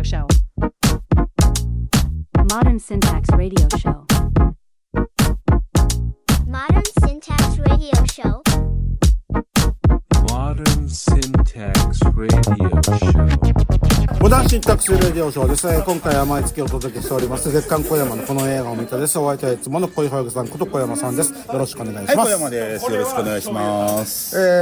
Radio Show. Modern Syntax Radio Show. Modern Syntax Radio Show. Modern Syntax Radio Show. モダンシンタックスレディオショーです。今回は毎月お届けしております月刊小山のこの映画を見たです。お相手はいつもの小井保育さんこと小山さんです。よろしくお願いします。 はい、小山です。よろしくお願いします。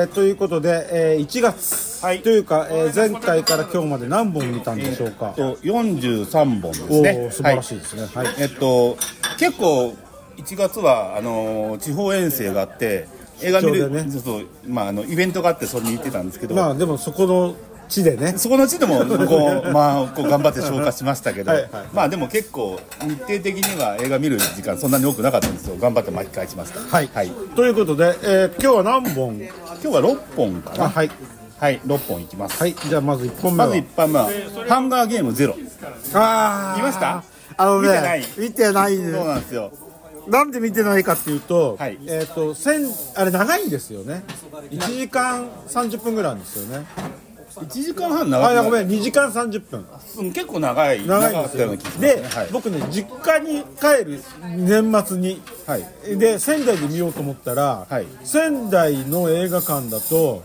ということで、1月、はい、というか、前回から今日まで何本見たんでしょうか。 43本ですね。 お素晴らしいですね。はい。 結構1月は地方遠征があって映画見る、ね、イベントがあってそれに行ってたんですけど、 まあでもそこの地でね、 そこの地でもこう頑張って消化しましたけど、はいはい、まあでも結構日程的には映画見る時間そんなに多くなかったんですよ。頑張って巻き返しました。 はい、はい、ということで、今日は何本？ 今日は6本かな。はいはい、6本いきます。 はい、じゃあまず1本目は 1本目はハンガーゲームゼロ。 ああ、 見ました？ ね、見てない。 そうなんですよ。 なんで見てないかっていうと、 はい、 あれ長いんですよね。1時間30分ぐらいなんですよね。 1時間半長い。 あ、ごめん、2時間30分。 結構長いんですよ。 で、はい、僕ね、実家に帰る年末に、はい、で仙台で見ようと思ったら、はい、仙台の映画館だと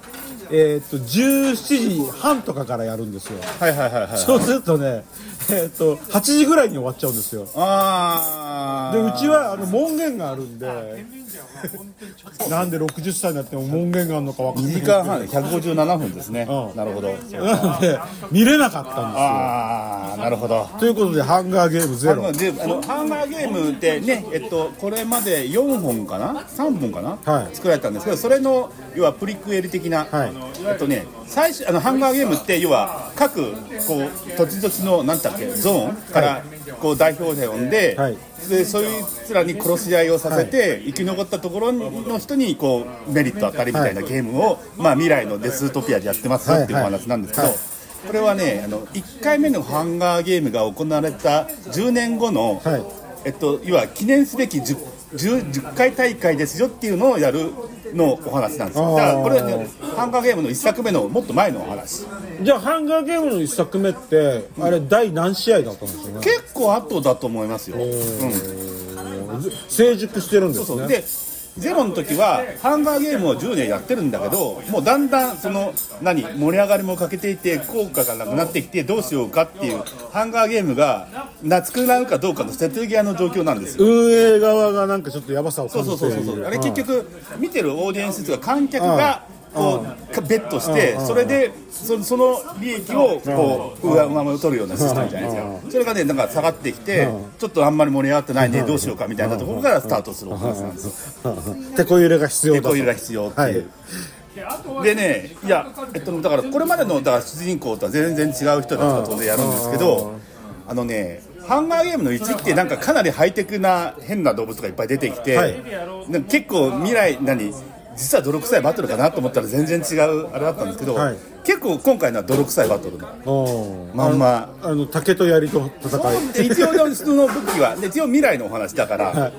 17時半とかからやるんですよ。 はいはいはいはい。 そうするとね、8時ぐらいに終わっちゃうんですよ。 あで、うちは門限があるんでなんで60歳になっても門限があるのか分かんない。 2時間半で157分ですね。なるほど。 なので見れなかったんですよ。 ああ、なるほど。 ということでハンガーゲームゼロ。 ハンガーゲームってね、これまで4本かな3本かな、はい、作られたんですけど、それの要はプリクエル的な、はい、最初ハンガーゲームって要は各こう土地土地のなんだっけゾーンからこう代表者を呼んで、はい、でそういうつらに殺し合いをさせて、はい、生き残ったところの人にこうメリット当たりみたいなゲームを、まあ、未来のデスートピアでやってますよっていうお話なんですけど、はいはい、これはね1回目のハンガーゲームが行われた10年後の、はい、要は記念すべき10回大会ですよっていうのをやるのお話なんですよ。だからこれはね、ハンガーゲームの1作目のもっと前のお話。 じゃあハンガーゲームの1作目ってあれ第何試合だったんですよね。 結構後だと思いますよ。 成熟してるんですね。 そうそう。でゼロの時はハンガーゲームを10年やってるんだけど、もうだんだん盛り上がりも欠けていて効果がなくなってきてどうしようかっていうハンガーゲームが懐くなるかどうかの瀬戸際の状況なんですよ。 運営側がなんかちょっとヤバさを感じている。 そうあれ結局見てるオーディエンスとか観客がこうベットしてそれでその利益をこう上回を取るようなシステムじゃないですか。それがねなんか下がってきてちょっとあんまり盛り上がってないねどうしようかみたいなところからスタートするお話なんですよ。 テコ入れが必要だと。 テコ入れが必要っていう、はい、でねいやだからこれまでの主人公とは全然違う人たちが当然やるんですけどハンガーゲームの1ってなんかかなりハイテクな変な動物がいっぱい出てきて、はい、結構未来実は泥臭いバトルかなと思ったら全然違うあれだったんですけど、はい、結構今回のは泥臭いバトルのまんま竹と槍と戦い一応の武器は一応未来のお話だから、はい、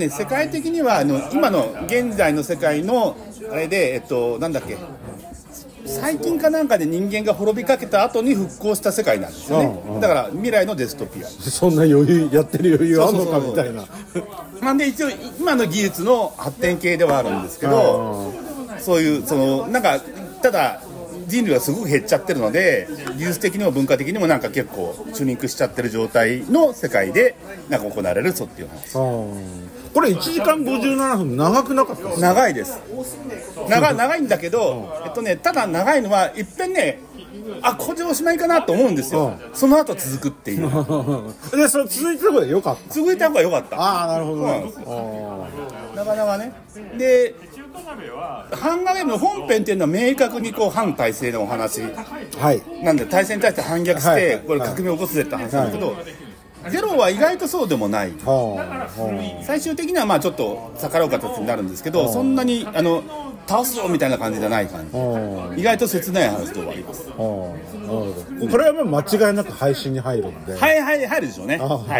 世界的には今の現在の世界のあれでなんだっけ最近かなんかで人間が滅びかけた後に復興した世界なんですよね。だから未来のデストピア。 そんな余裕やってる余裕あんのかみたいな。 なんで一応今の技術の発展系ではあるんですけど、そういうなんかただ人類はすごく減っちゃってるので技術的にも文化的にもなんか結構チューニングしちゃってる状態の世界でなんか行われるっていう話。 これ1時間57分長くなかったですか？ 長いです。長いんだけど、ただ長いのはいっぺんねこれでおしまいかなと思うんですよ。その後続くっていうでそれ続いた方が良かった。 続いた方が良かった。 ああなるほど。 なかなかね。でハンガーゲームの本編っていうのは明確にこう反体制のお話、はい、なんで体制に対して反逆して、これ革命を起こすぜって話なんですけど、ゼロは意外とそうでもない。最終的にはちょっと逆らう形になるんですけど、そんなに倒すぞみたいな感じじゃない感じ。意外と切ない話で終わります。 これはもう間違いなく配信に入るんで、 入るでしょうね。はい、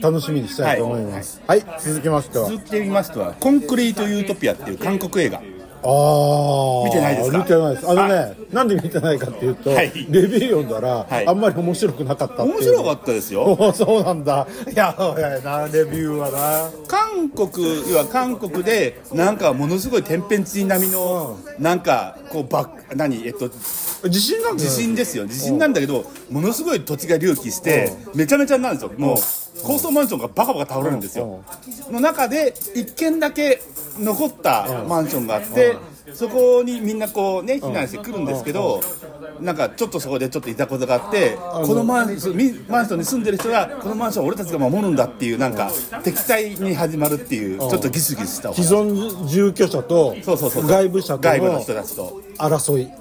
楽しみにしたいと思います。はい、続きましてはコンクリートユートピアっていう韓国映画。 ああ、 見てないですか？ 見てないです。なんで見てないかっていうと、 はい、 レビュー読んだら、 はい、 あんまり面白くなかったっていう。 面白かったですよ。 そうなんだ。やばいな、レビューはな。 韓国でなんかものすごい天変地異並みの、なんかこう地震なんだよ。 地震ですよ。地震なんだけど、ものすごい土地が隆起して、めちゃめちゃなんですよ。もう高層マンションがバカバカ倒れるんですよ。の中で一軒だけ残ったマンションがあって、そこにみんなこうね避難してくるんですけど、なんかちょっとそこでちょっといざこざがあって、このマンションに住んでる人がこのマンションを俺たちが守るんだっていう、なんか敵対に始まるっていう、ちょっとギスギスした既存住居者と外部者との人たちと争い。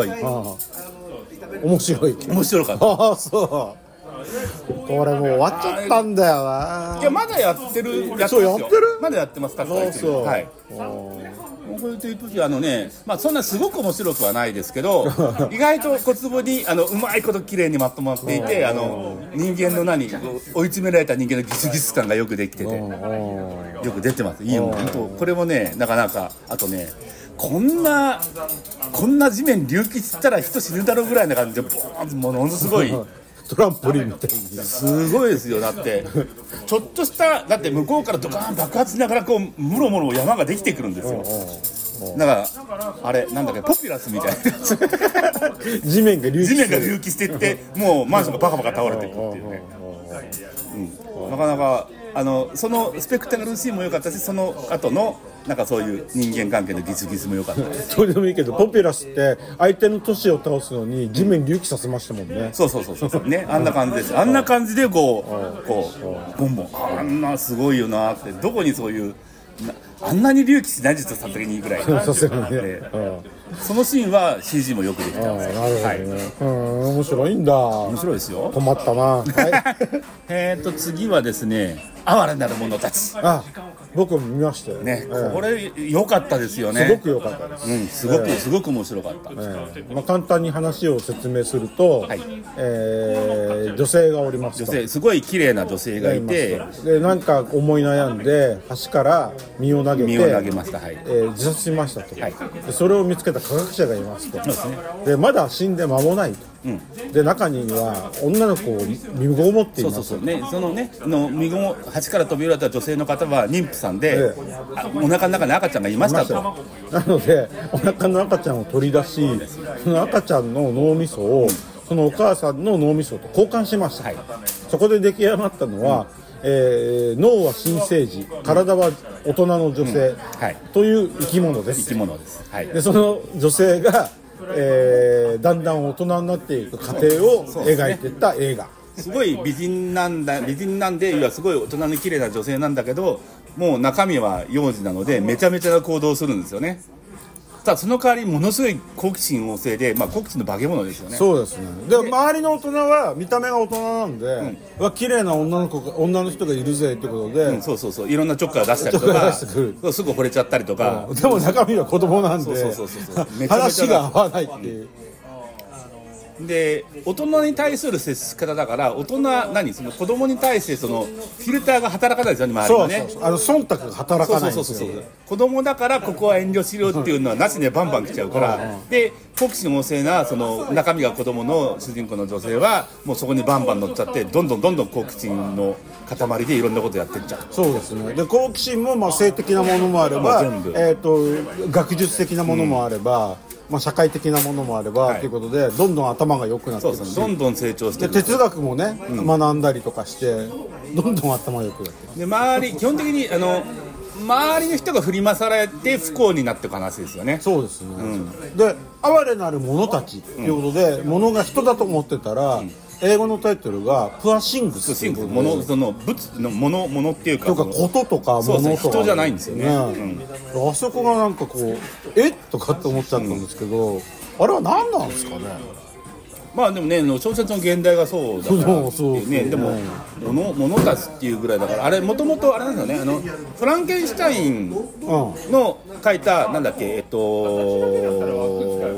面白かった。ああ、そう。これもう終わっちゃったんだよな。 いや、まだやってる。 そうやってる？ まだやってます。 そう。 はい。これという時はまあそんなすごく面白くはないですけど、意外と小坪にうまいこと綺麗にまとまっていて、人間の追い詰められた人間のギスギス感がよくできてて、よく出てます。いいよ。本当これもね、なかなか、あとね、こんな地面隆起したら人死ぬだろうぐらいな感じでボーンとものすごいトランポリンみたいにすごいですよ。だってちょっとしただって向こうからドカーン爆発しながらこうムロムロ山ができてくるんですよ。だからあれなんだっけ、ポピュラスみたいな地面が隆起していってもうマンションがバカバカ倒れていくっていうね、なかなかそのスペクタクルシーンも良かったし、その後のなんかそういう人間関係のギスギスも良かったです。 それでもいいけど、ポピュラスって相手の都市を倒すのに地面隆起させましたもんね。 そうね、あんな感じです。あんな感じでこうボンボン、あんなすごいよなって、どこにそういうあんなに隆起しない実はさすがにいいぐらいさすがにね、 そのシーンは CG もよくできてます。 なるほどね。面白いんだ。 面白いですよ。 困ったな。はい。 次はですね、哀れなる者たち。 僕も見ましたよね。これ良かったですよね。 すごく良かったです。 すごく面白かった。 まあ簡単に話を説明すると、女性がおりますと。 すごい綺麗な女性がいて、 でなんか思い悩んで橋から身を投げました。 自殺しましたと。でそれを見つけた科学者がいますと。でまだ死んで間もないと。で中には女の子を身ごもっています。 その身ごも橋から飛び降りた女性の方は妊婦さんで、お腹の中に赤ちゃんがいましたと。 なのでお腹の赤ちゃんを取り出し、その赤ちゃんの脳みそをそのお母さんの脳みそと交換しました。そこで出来上がったのは、脳は新生児、体は大人の女性という生き物です。でその女性がだんだん大人になっていく過程を描いていった映画。 すごい美人なんで、いやすごい大人の綺麗な女性なんだけど、もう中身は幼児なのでめちゃめちゃな行動をするんですよね。ただその代わりものすごい好奇心旺盛で、好奇心の化け物ですよね。 そうですね。で周りの大人は見た目が大人なんで、綺麗な女の人がいるぜってことで、 そういろんでちょっかい出したりとか、すぐ惚れちゃったりとか、 でも中身は子供なんで話が合わないっていう。 で大人に対する接し方だから、大人その子供に対してそのフィルターが働かないですよね、周りのね。 忖度が働かないんですよ。 子供だからここは遠慮しろっていうのはなしでバンバン来ちゃうから、で好奇心旺盛なその中身が子供の主人公の女性はもうそこにバンバン乗っちゃって、どんどん好奇心の塊でいろんなことやってっちゃう。 そうですね。で好奇心も性的なものもあれば、学術的なものもあれば、社会的なものもあればということで、どんどん頭が良くなっていくし、 どんどん成長していく。 哲学もね、学んだりとかしてどんどん頭が良くなっていく。 で基本的に周りの人が振り回されて不幸になっていく話ですよね。 そうですね。で哀れなる者たちということで、物が人だと思ってたら、英語のタイトルがプアシングスっていうことで、 その物っていうか、 こととか物とか人じゃないんですよね。 あそこがなんかこうとかって思っちゃったんですけど、あれは何なんですかね。 でもね、小説の現代がそうだからね。でも物たちっていうぐらいだから、あれもともとあれなんですよね。フランケンシュタインの書いたなんだっけ、 物語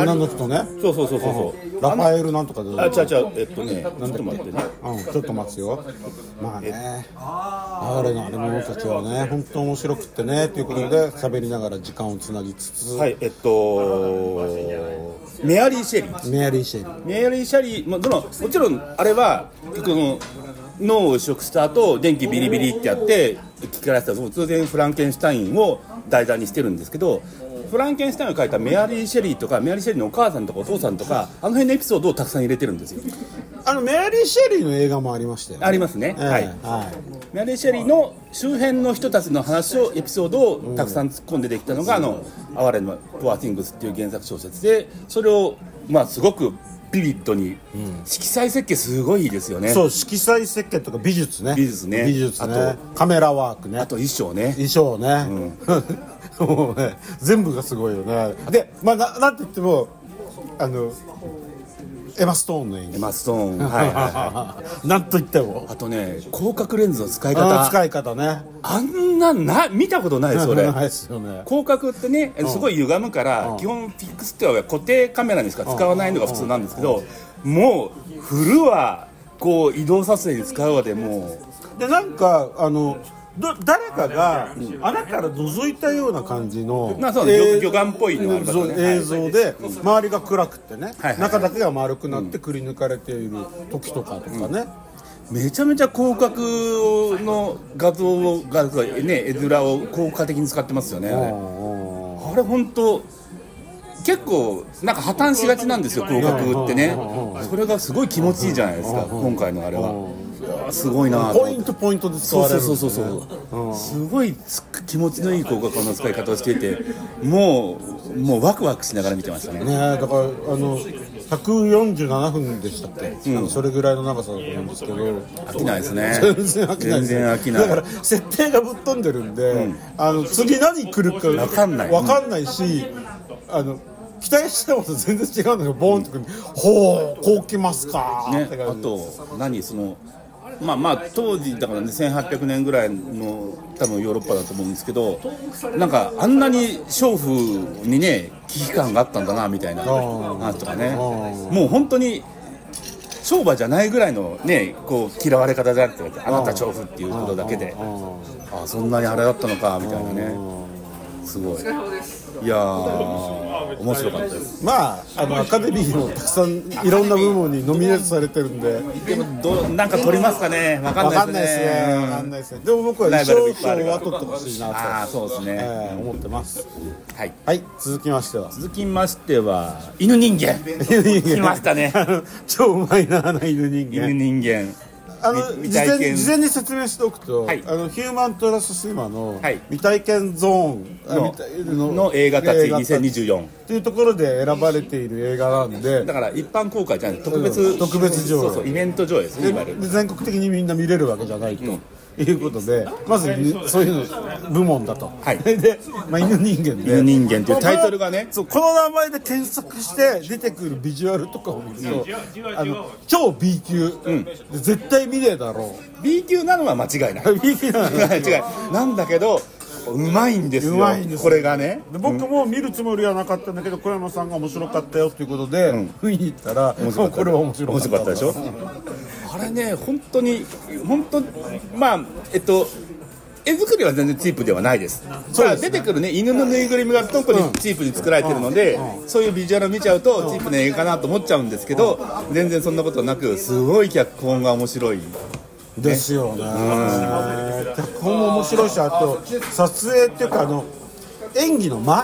女の人ね。 そう、 ラファエルなんとかで。 違うちょっと待ってね。 ちょっと待つよ。まあね、あれの者たちはね、本当面白くってねということで喋りながら時間をつなぎつつ、 はい、メアリー・シェリー、もちろんあれはこの脳を移植した後電気ビリビリってやって聞かれてた当然フランケンシュタインを題材にしてるんですけど、フランケンシュタインを書いたメアリー・シェリーとかメアリー・シェリーのお母さんとかお父さんとかあの辺のエピソードをたくさん入れてるんですよ。 メアリー・シェリーの映画もありましたよね。 ありますね、はい、メアリー・シェリーの周辺の人たちの話をエピソードをたくさん突っ込んでできたのが哀れのポア・ティングスっていう原作小説で、それをすごくビビッドに、色彩設計すごいですよね。 そう、色彩設計とか美術ね、あとカメラワークね、 あと衣装ね、 もうね、全部がすごいよね。で、なんて言ってもエマ・ストーンの演技。なんと言ってもあとね、広角レンズの使い方ね、 あんな見たことないですよね。 ないですよね。 広角ってね、すごい歪むから基本フィックスっては固定カメラにしか使わないのが普通なんですけど、もう振るわこう移動撮影に使うわでもうで、なんか誰かが穴から覗いたような感じの魚眼っぽいのがありますね、 映像で周りが暗くってね、中だけが丸くなってくり抜かれている時とかね、 めちゃめちゃ広角の画像がね、絵面を効果的に使ってますよね。あれ本当結構なんか破綻しがちなんですよ、広角ってね。それがすごい気持ちいいじゃないですか、今回のあれは。すごいな、 ポイントで使われる。 そう、すごい気持ちのいい広角の使い方をしていて、もうワクワクしながら見てましたね。 だから147分でしたっけ、それぐらいの長さだと思うんですけど、 飽きないですね。 全然飽きない。だから設定がぶっ飛んでるんで、次何来るか分かんないし、期待したのと全然違うんだけど、ボーンとくる、こう来ますかね。あと当時だからね、1800年ぐらいの多分ヨーロッパだと思うんですけど、なんかあんなに娼婦にね危機感があったんだなみたいな話とかね、もう本当に商売じゃないぐらいのねこう嫌われ方であって、あなた調布っていうことだけで、そんなにあれだったのかみたいなね、すごい。いやー面白かったです。 アカデミーもたくさんいろんな部門にノミネートされてるんで、 でもなんか取りますかね、分かんないですね。 でも僕は衣装賞は取ってほしいなと、 そうですね、 思ってます。 はい、 続きましては犬人間来ましたね。 超うまいな、犬人間。事前に説明しておくと、ヒューマントラストシネマの未体験ゾーンの映画たち2024 というところで選ばれている映画なんで、 だから一般公開じゃない、特別上映、イベント上映ですね、いわゆる。 全国的にみんな見れるわけじゃないということで、まずそういう部門だと。で、犬人間というタイトルがね、 この名前で検索して出てくるビジュアルとかを見ると、超 B 級、絶対見ねえだろう。 B 級なのは間違いない。B 級なんだけどうまいんですよ、これがね。 で僕も見るつもりはなかったんだけど、小山さんが面白かったよということで見に行ったら、これは面白かったでしょ。あれね、本当絵作りは全然チープではないです。出てくるね、犬のぬいぐるみが特にチープに作られてるので、そういうビジュアルを見ちゃうとチープな映画かなと思っちゃうんですけど、全然そんなことなく、すごい脚本が面白いですよね。脚本も面白いし、あと撮影っていうか演技の間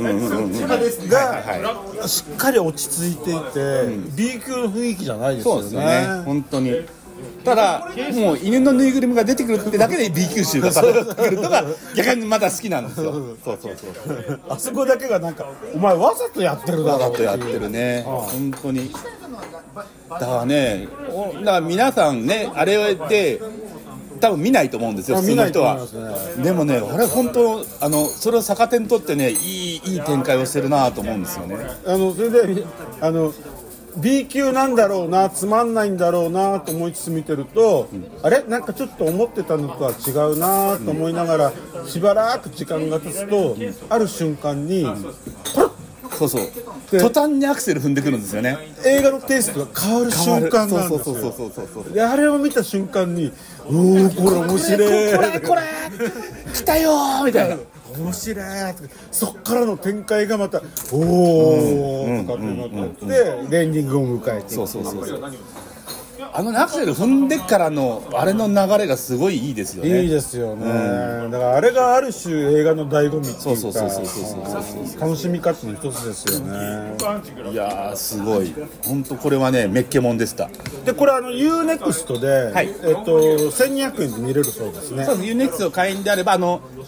がしっかり落ち着いていて、B 級の雰囲気じゃないですよね。 そうですよね、本当に。ただもう犬のぬいぐるみが出てくるってだけで B 級集がされてくるのが逆にまだ好きなんですよ。そうあそこだけがなんか、お前わざとやってるだろう。 わざとやってるね、本当に。だからね、皆さんね、あれで多分見ないと思うんですよ、普通の人は。でもね、あれ本当それを逆手にとってね、いい展開をしてるなと思うんですよね。 それでB 級なんだろうな、つまんないんだろうなと思いつつ見てると、あれなんかちょっと思ってたのとは違うなと思いながら、しばらく時間が経つと、ある瞬間に途端にアクセル踏んでくるんですよね。 映画のテイストが変わる瞬間なんですよ。 そうであれを見た瞬間にこれ面白い、 これ来たよーみたいな、 面白い、そっからの展開がまたおーとかってなってでエンディングを迎えて、 そうアクセル踏んでからのあれの流れがすごいいいですよね。 いいですよね、だからあれがある種映画の醍醐味っていうか楽しみ方の一つですよね。 いやーすごい、本当これはねメッケモンでした。 でこれUNEXT で、 はい 1200円で見れるそうですね。 そうです、UNEXT を会員であれば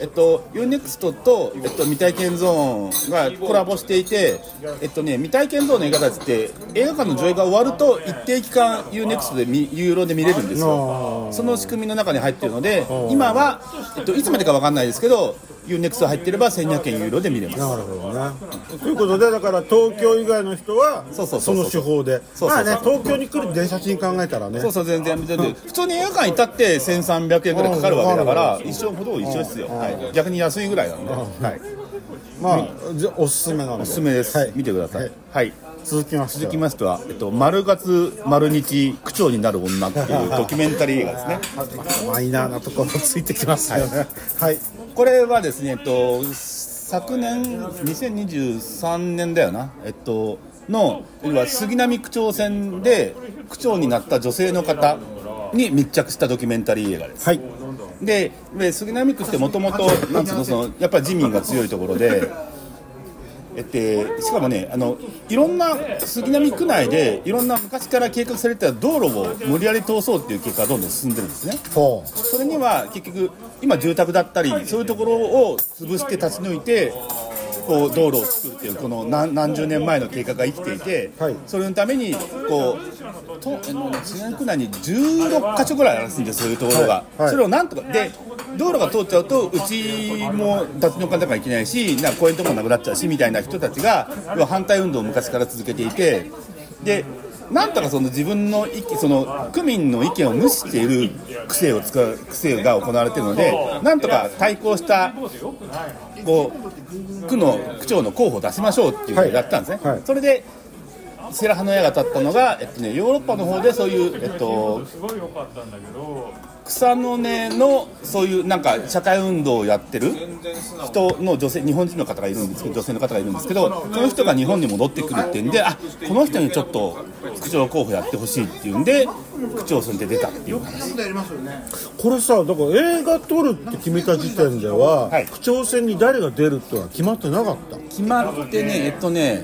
UNEXT と、未体験ゾーンがコラボしていて、未体験ゾーンの映画たちって映画館の上映が終わると一定期間 UNEXT で有料で見れるんですよ。その仕組みの中に入っているので、今は、いつまでか分かんないですけど UNEXT 入ってれば1200円有料で見れます。 なるほどね。ということでだから東京以外の人はその手法で、まあね東京に来る電車賃考えたらね、 全然普通に映画館行ったって1300円ぐらいかかるわけだから一緒ほど一緒ですよ、逆に安いぐらいなんで、 まあおすすめなんでおすすめです、見てください。はい続きましては、丸月丸日区長になる女っていうドキュメンタリー映画ですね。 マイナーなところついてきますよね。 これはですね、昨年2023年だよな、の要は杉並区長選で区長になった女性の方に密着したドキュメンタリー映画です。で杉並区ってもともとやっぱり自民が強いところで。しかもねいろんな杉並区内でいろんな昔から計画されてた道路を無理やり通そうっていう計画がどんどん進んでるんですね。それには結局今住宅だったりそういうところを潰して立ち退いてこう道路を作るっていうこの 何十年前の計画が生きていて、それのためにこう杉並区内に16カ所ぐらいあるんですよ、そういうところが、それをなんとかで道路が通っちゃうとうちも立ち退かなきゃいけないし公園とかもなくなっちゃうしみたいな人たちが反対運動を昔から続けていて、でなんとか自分の区民の意見を無視している区政が行われているので、なんとか対抗した区の区長の候補を出しましょうっていうのをやったんですね。それで白羽の矢が立ったのが、ヨーロッパの方でそういう、草の根のそういうなんか社会運動をやってる人の女性の方がいるんですけど、女性の方がいるんですけど、その人が日本に戻ってくるっていうんで、この人にちょっと区長候補やってほしいっていうんで区長選で出たっていう話。 これさ、だから映画撮るって決めた時点では、区長選に誰が出るってのは決まってなかった？ 決まってね、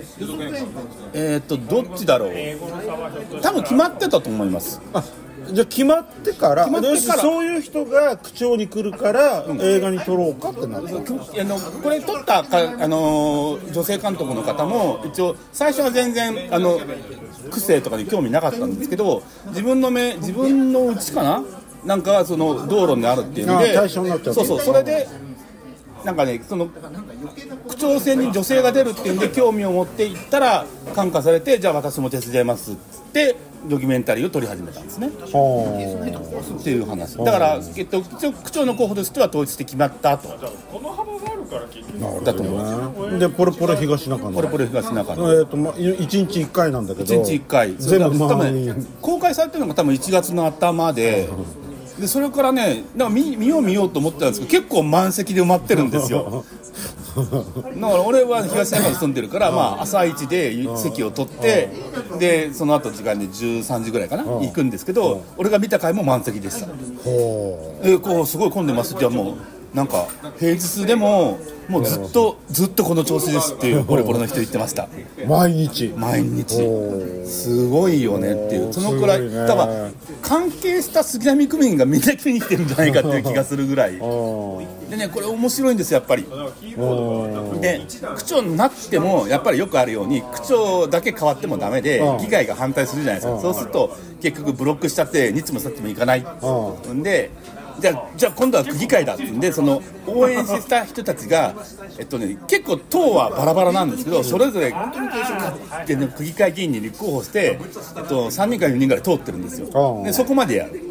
どっちだろう、多分決まってたと思います。 じゃあ決まってからそういう人が区長に来るから、映画に撮ろうかってなった。 これ撮った女性監督の方も一応最初は全然区政とかに興味なかったんですけど、自分のうちかななんかその道路にあるっていうので対象になっちゃう。 それでなんかね、区長選に女性が出るっていうんで興味を持っていったら感化されて、じゃあ私も手伝いますってドキュメンタリーを撮り始めたんですねっていう話だから、区長の候補としては統一して決まった後だと思います。 でポレポレ東中野1日1回なんだけど、 1日1回全部公開されてるのが多分1月の頭でそれからね、見ようと思ってたんですけど結構満席で埋まってるんですよ。だから俺は東中野に住んでるから、朝一で席を取ってでその後時間で13時ぐらいかな行くんですけど、俺が見た回も満席でした。すごい混んでますって、もうなんか平日でもうずっとこの調子ですっていうポレポレの人言ってました。毎日すごいよねっていう、そのくらいだから関係した杉並区民がみんな見に来てるんじゃないかっていう気がするぐらいでね、これ面白いんですよやっぱり。で区長になってもやっぱりよくあるように区長だけ変わってもダメで議会が反対するじゃないですか。そうすると結局ブロックしちゃってにつもさってもいかないんで、じゃあ今度は区議会だってんで、その応援した人たちが結構党はバラバラなんですけど、それぞれ区議会議員に立候補して3人から4人ぐらい通ってるんですよ。でそこまでやる。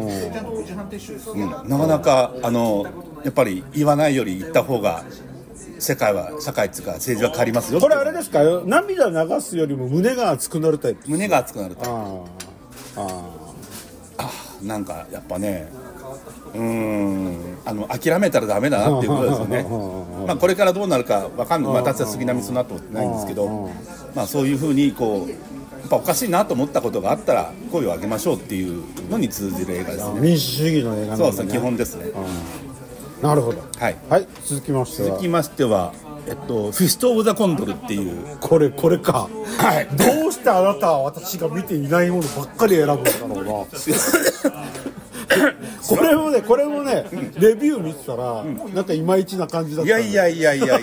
なかなかやっぱり言わないより言った方が世界っていうか政治は変わりますよ。 これあれですか、涙流すよりも胸が熱くなるタイプ。 胸が熱くなるタイプ。 あなんかやっぱね、諦めたらダメだなっていうことですよね。まあこれからどうなるかわかんない。私は杉並その後ないんですけど、まあそういうふうにこうやっぱおかしいなと思ったことがあったら声を上げましょうっていうのに通じる映画ですね。 民主主義の映画なんだね。 そうですね、基本ですね。 なるほど。 はい。 はい、続きましてはフィスト・オブ・ザ・コンドルっていう。 これか。 はい。 どうしてあなたは私が見ていないものばっかり選ぶんだろうな。これもね、レビュー見てたら、なんかいまいちな感じだった。 いや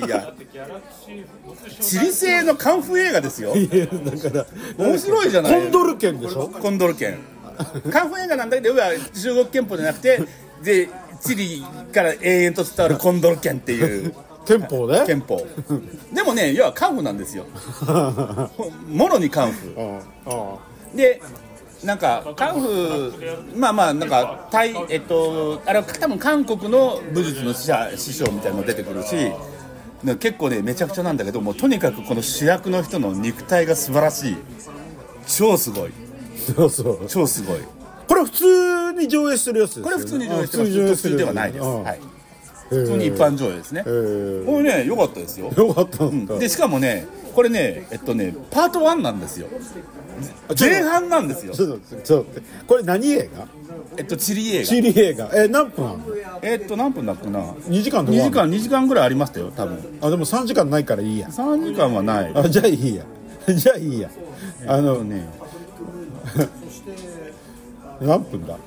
チリ製のカンフー映画ですよ。 だから面白いじゃない。 コンドル県でしょ。 コンドル県カンフー映画なんだけど、中国憲法じゃなくて、でチリから永遠と伝わるコンドル県っていう憲法ね。 憲法でもね、要はカンフーなんですよ。もろにカンフーで、なんかカンフー、まあなんかあれは多分韓国の武術の師匠みたいなの出てくるし、結構ねめちゃくちゃなんだけど、もうとにかくこの主役の人の肉体が素晴らしい。超すごい。 そう超すごい。 これ普通に上映してるやつですよね。 これ普通に上映してます。特集ではないです。はい。普通に一般上映ですね。これね良かったですよ。 良かったんだ。 でしかもね、これねパート1なんですよ。前半なんですよ。 ちょっとこれ何映画？ チリ映画。 チリ映画。何分あるの？ 何分だっけな。 2時間とか。 2時間ぐらいありましたよ多分。 でも3時間ないからいいや。 3時間はない。 じゃあいいや。何分だ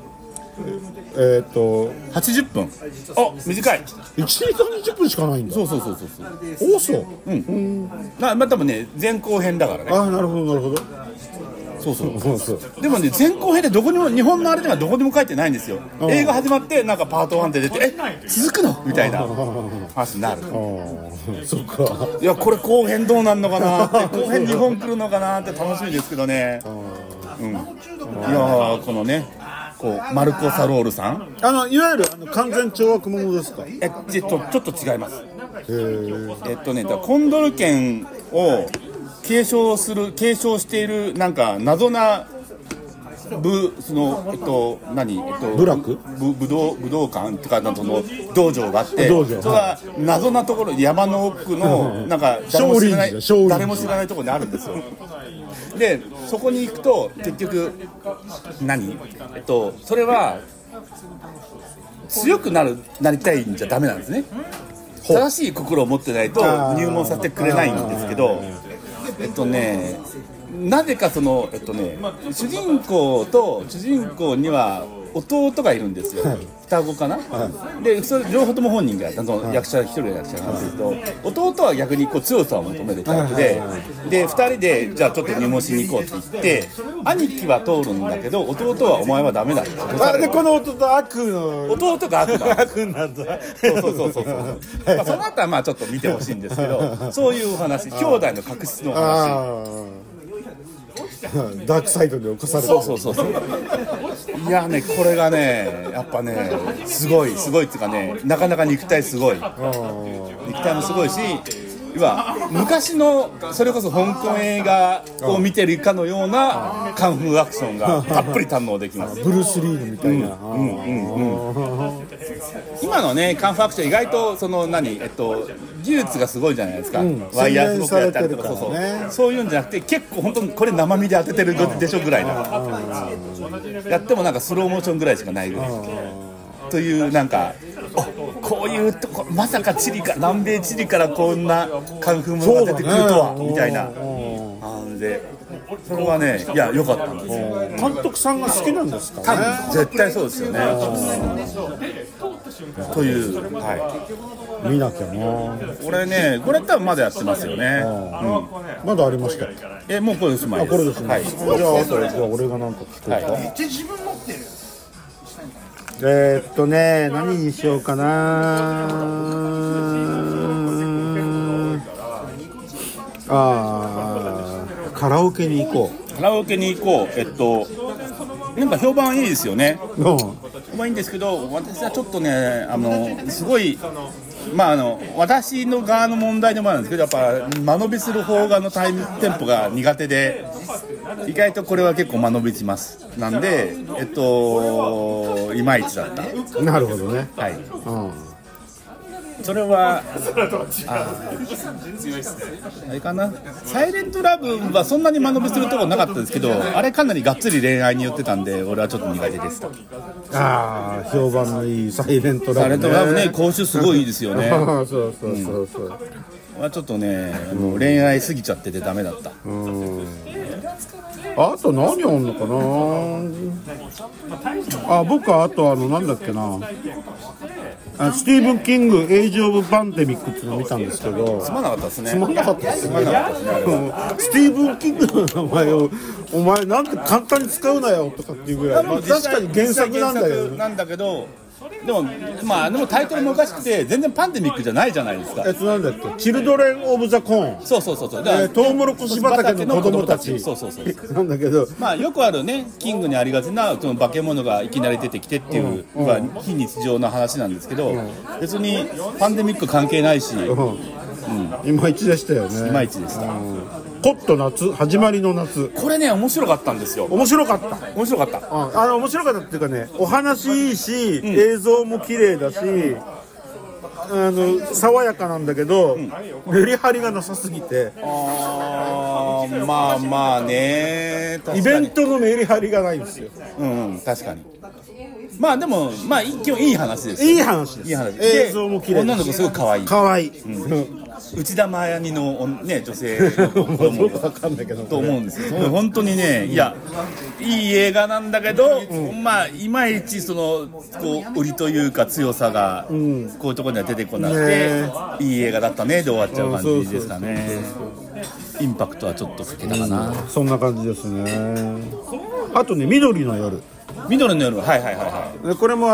？80分。短い。 1時間20分しかないんだ。 そう。 そう。 まあ多分ね前後編だからね。 なるほど。そうでもね、前後編でどこにも、日本のあれではどこにも書いてないんですよ。映画始まってなんかパート1で出て続くのみたいな話になる。 そっか。 いやこれ後編どうなんのかなって後編日本来るのかなって楽しみですけどね。いやこのねマルコ・サロールさん、 いわゆる完全懲悪者ですか？ ちょっと違います。コンドル県を継承しているなんか謎な武道館とかの道場があって、それは謎なところ、山の奥のなんか誰も知らないところにあるんですよ。でそこに行くと結局それは強くなりたいんじゃダメなんですね。正しい心を持ってないと入門させてくれないんですけど、なぜか主人公には弟がいるんですよ。双子かな。でそれ両方とも本人が役者一人の役者なんですけど、弟は逆に強さを求めるタイプで、2人でじゃあちょっと入門しに行こうって言って、兄貴は通るんだけど弟はお前はダメだって。 でこの弟が悪なんだ。 そうその後はちょっと見てほしいんですけど、そういうお話、兄弟の確執のお話。 ダークサイドで侵される。 そういやね、これがねやっぱねすごいっていうかね、なかなか肉体すごい。肉体もすごいし、昔のそれこそ香港映画を見てるかのようなカンフーアクションがたっぷり堪能できます。 ブルース・リーみたいな。 今のねカンフーアクション意外と技術がすごいじゃないですか。ワイヤーすごくやったりとか、そういうんじゃなくて、結構本当にこれ生身で当ててるでしょぐらいな、やってもなんかスローモーションぐらいしかないぐらいという、なんかこういうとこ、まさか南米チリからこんなカンフーものが出てくるとはみたいな感じで、それはね良かったんですよ。 監督さんが好きなんですかね。 多分絶対そうですよね。という、 見なきゃな。 これ多分まだやってますよね。 まだありました。 もうこれおしまいです。 これですね。じゃあ俺がなんか聞こうか。何にしようかな。カラオケに行こう。なんか評判いいですよね。評判いいんですけど、私はちょっとねすごいまあ私の側の問題でもあるんですけど、やっぱ間延びする方がのテンポが苦手で、意外とこれは結構間延びします。なんでいまいちだった。 なるほどね。 はい。 うん。 それはあれかな。サイレントラブはそんなに間延びするところなかったですけど、あれかなりがっつり恋愛によってたんで、俺はちょっと苦手でした。 ああ、評判のいいサイレントラブね。 サイレントラブね、講習すごいいいですよね。 そうそうそうそう。 はちょっとね、恋愛すぎちゃっててダメだった。 あと何あんのかな。僕はあとなんだっけな、スティーブン・キングエイジ・オブ・パンデミックっていうのを見たんですけど、 つまんなかったですね。 つまんなかったですね。スティーブン・キングの名前をお前なんて簡単に使うなよとかっていうぐらい、確かに原作なんだけど、 でもタイトルもおかしくて全然パンデミックじゃないじゃないですか。 なんだっけ、チルドレン・オブ・ザ・コーン。 そうトウモロコシ畑の子供たち。 そうなんだけど、 よくあるね、キングにありがちなその化け物がいきなり出てきてっていう非日常な話なんですけど、別にパンデミック関係ないし、 いまいちでしたよね。 いまいちでした。 ホット夏、始まりの夏。 これね、面白かったんですよ。 面白かった。 面白かった。 面白かったっていうかね、お話いいし、映像も綺麗だし、爽やかなんだけど、メリハリがなさすぎて。 まあね、 イベントのメリハリがないんですよ。 確かに。でも今日いい話です。 いい話です。映像も綺麗。 女の子すごい可愛い。 可愛い。 内田真彩美のね、女性の子供分かんないけどと思うんですよ。本当にね、いい映画なんだけど、いまいち売りというか強さがこういうところには出てこなくて、いい映画だったねで終わっちゃう感じですかね。インパクトはちょっと老けたかな。 そんな感じですね。あとね、緑の夜。 緑の夜、はい。 これも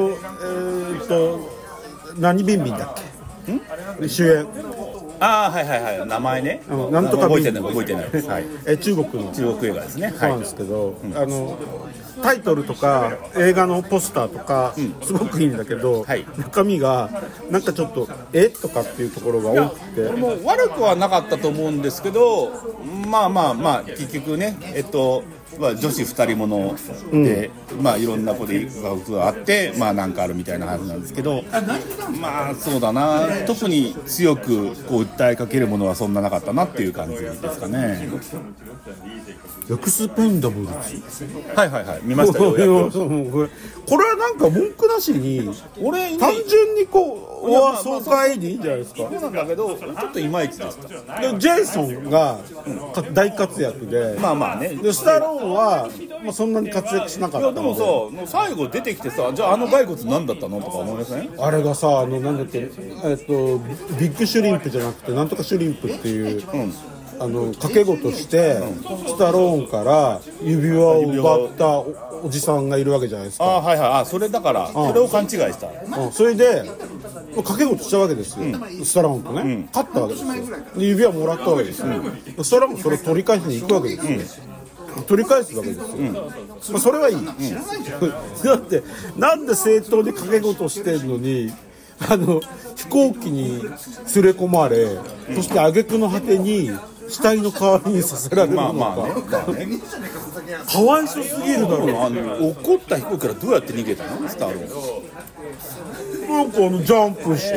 何ビンビンだっけ？主演。 はい、名前ね。 なんとか覚えてないです。はい。 中国映画ですね。 そうなんですけど、タイトルとか映画のポスターとかすごくいいんだけど、中身がなんかちょっととかっていうところが多くて、 これも悪くはなかったと思うんですけど、結局ね、女子2人もので、いろんなことがあって、なんかあるみたいな話なんですけど、そうだな、特に強くこう訴えかけるものはそんななかったなっていう感じですかね。 エクスペンダブルズ、 はい見ましたよ。 これはなんか文句なしに単純に爽快でいいんじゃないですか。 そうなんだけど、ちょっといまいちでした。 ジェイソンが大活躍で、でスタローンはそんなに活躍しなかったので。 でもさ、最後出てきてさ、じゃあ骸骨何だったのとか思いません？ あれがさ、なんだっけ、ビッグシュリンプじゃなくてなんとかシュリンプっていう、掛け事してスタローンから指輪を奪ったおじさんがいるわけじゃないですか。 それだから、それを勘違いした。 それで掛け事したわけですよ、スタローンとね、勝ったわけですよ。で指輪もらったわけですよ、スタローンそれを取り返しに行くわけですよ、取り返すわけですよ、それはいい、だってなんで正当に掛け事してるのに飛行機に連れ込まれ、そして挙句の果てに死体の代わりにさせられるのか、かわいそすぎるだろう。 怒った飛行機からどうやって逃げたの？スタローンなんかジャンプして、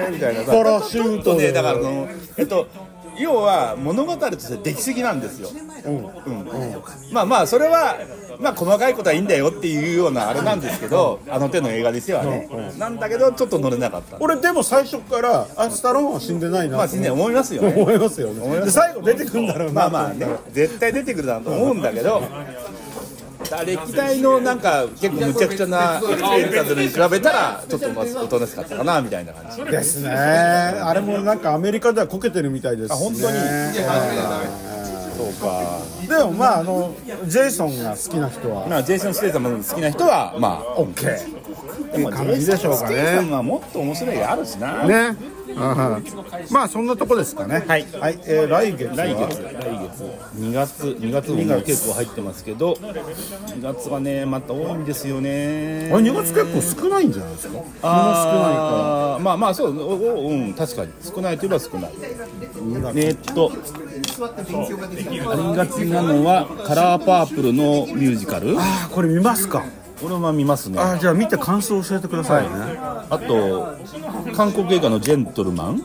みたいなパラシュートで、 だから要は物語として出来すぎなんですよ。それは細かいことはいいんだよっていうようなあれなんですけど、あの手の映画ですよね。なんだけどちょっと乗れなかった。 俺でも最初からスタローンは死んでないなって思いますよね。 思いますよね。で最後出てくるんだろうな。 絶対出てくるだろうと思うんだけど。歴代のなんか結構むちゃくちゃなエクスペリエンスに比べたらちょっとおとなしかったかなみたいな感じですね。あれもなんかアメリカではこけてるみたいですね。 本当に。そうか。 でもジェイソンが好きな人は、 ジェイソン・ステイサムが好きな人はオッケーっていう感じでしょうかね。 ステイサムはもっと面白いがあるしな。 ね。 まあそんなとこですかね。 はい、 はい。来月 2月も結構入ってますけど、2月はねまた多いんですよね。 2月結構少ないんじゃないですか。少ないかまあそう、確かに少ないといえば少ない。ありがちなのはカラーパープルのミュージカル。 これ見ますか。 これは見ますね。 じゃあ見て感想を教えてくださいね。 あと韓国映画のジェントルマン。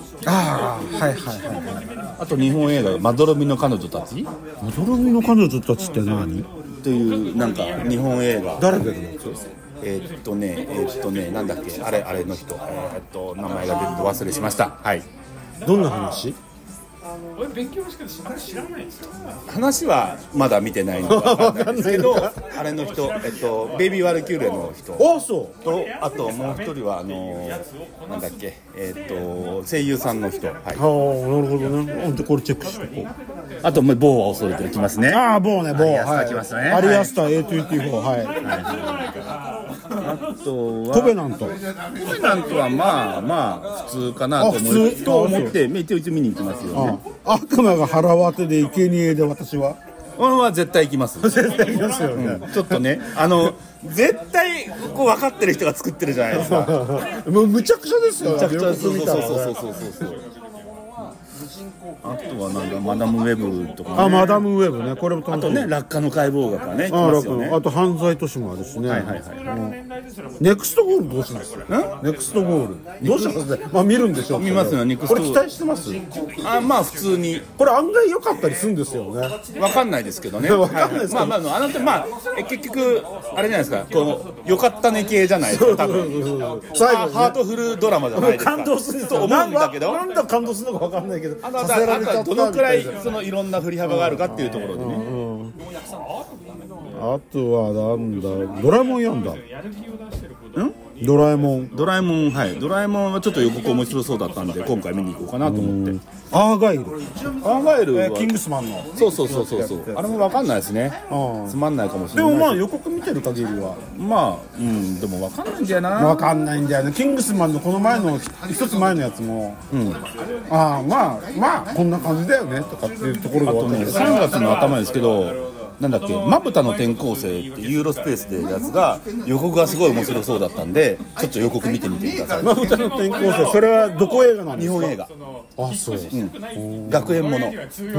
あと日本映画まどろみの彼女たち。 まどろみの彼女たちって何？ というなんか日本映画。 誰出てるんですか？ なんだっけ、あれの人、名前が出て忘れしました。はい。 どんな話？ 俺勉強してるし知らないんですよ。 話はまだ見てないので分かんないんですけど、あれの人、ベイビー・ワルキューレの人と、あともう一人はなんだっけ、声優さんの人。はい。 なるほどね。これチェックしてこう。 あともう某は恐れてるきますね。 某ね、某。 アリアスタ来ますね。 アリアスタ A24。はい。 あとはコベナントはまあ普通かなと思って見に行きますよね。 悪魔が腹わてで生贄で私は絶対行きます。 絶対行きますよね。 ちょっとね絶対こう分かってる人が作ってるじゃないですか。 もうむちゃくちゃですよ。 むちゃくちゃそう。あとはなんだマダムウェブとかね。 マダムウェブね。これもあとね落下の解剖学がね来ますよね。 あと犯罪都市もあるしね。ネクストゴールどうします？ネクストゴールどうします？見るんでしょう。 見ますよ。ネクストこれ期待してます？ まあ普通に。 これ案外良かったりするんですよね。 分かんないですけどね。 分かんないですけど。 結局あれじゃないですか。この良かったね系じゃないですか。多分最後ハートフルドラマじゃないですか。 感動すると思うんだけど。 なんだ感動するのか分かんないけど。 あとはどのくらいそのいろんな振り幅があるかっていうところでね。 あとはなんだドラえもん読んだ。ドラえもんドラえもんはちょっと予告面白そうだったんで今回見に行こうかなと思って。 アーガイルはキングスマンのそうあれも分かんないですね。つまんないかもしれない。 でも予告見てる限りはでも分かんないんだよな。 分かんないんだよね。キングスマンのこの前の一つ前のやつもまあこんな感じだよねとかっていうところが分かんない。 3月の頭ですけどなんだっけまぶたの転校生ってユーロスペースでやつが予告がすごい面白そうだったんでちょっと予告見てみてください。 まぶたの転校生それはどこ映画なんですか？ 日本映画。 そう、 学園もの。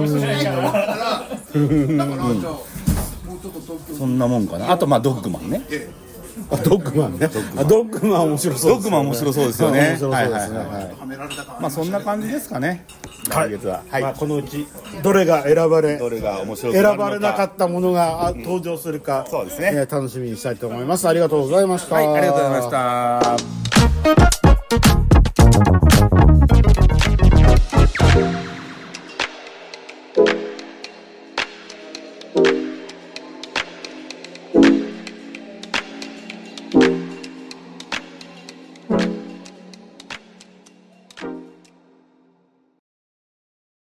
そんなもんかな。あとドッグマンね。 ドッグマンね。ドッグマン面白そう。 ドッグマン面白そうですよね。 面白そうですね。 そんな感じですかね。来月は。 このうちどれが選ばれ面白選ばれなかったものが登場するか、 そうですね。 楽しみにしたいと思います。ありがとうございました。 はい、ありがとうございました。